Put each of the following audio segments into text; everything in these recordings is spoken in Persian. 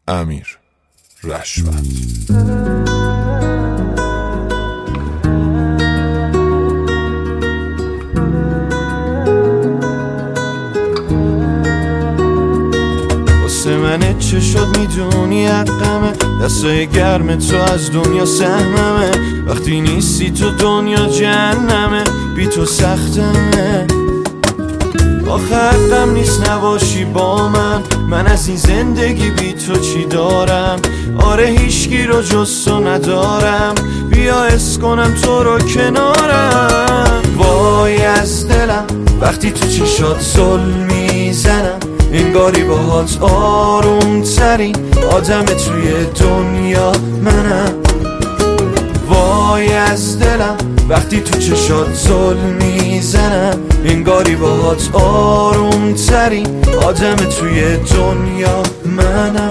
امیر رشوت. من چه شد میدونی حقمه، دستای گرم تو از دنیا سهممه، وقتی نیستی تو دنیا جهنمه، بی تو سختمه. آخه حقم نیست نباشی با من از این زندگی بی تو چی دارم؟ آره هیچکی رو جز تو ندارم، بیا حس کنم تو رو کنارم. وای از دلم وقتی تو چشات ظلم میزنم، انگاری باهات آروم ترین آدم توی دنیا منم. وای از دلم وقتی تو چشات ظلم میزنم، انگاری باهات آروم ترین آدم توی دنیا منم.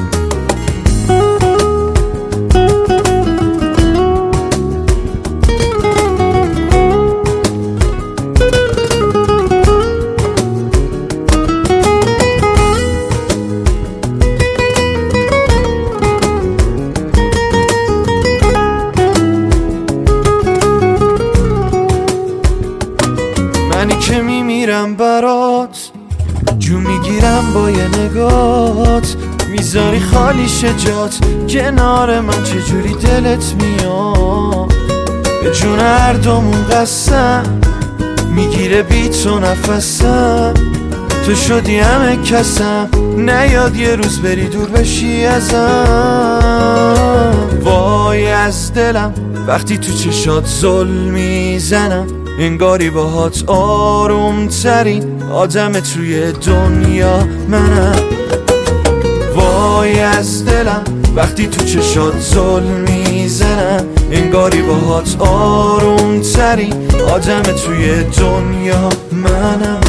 منی که میمیرم برات، جو میگیرم با یه نگات، میذاری خالی شجات کنار من، چجوری دلت میاد؟ به جون هر دومون قسم میگیره بی تو نفسم، تو شدی همه کسم، نیاد یه روز بری دور بشی ازم. وای از دلم وقتی تو چشات ظلم میزنم، انگاری باهات آروم ترین آدم توی دنیا منم. وای از دلم وقتی تو چشات ظلم میزنم، انگاری باهات آروم ترین آدم توی دنیا منم.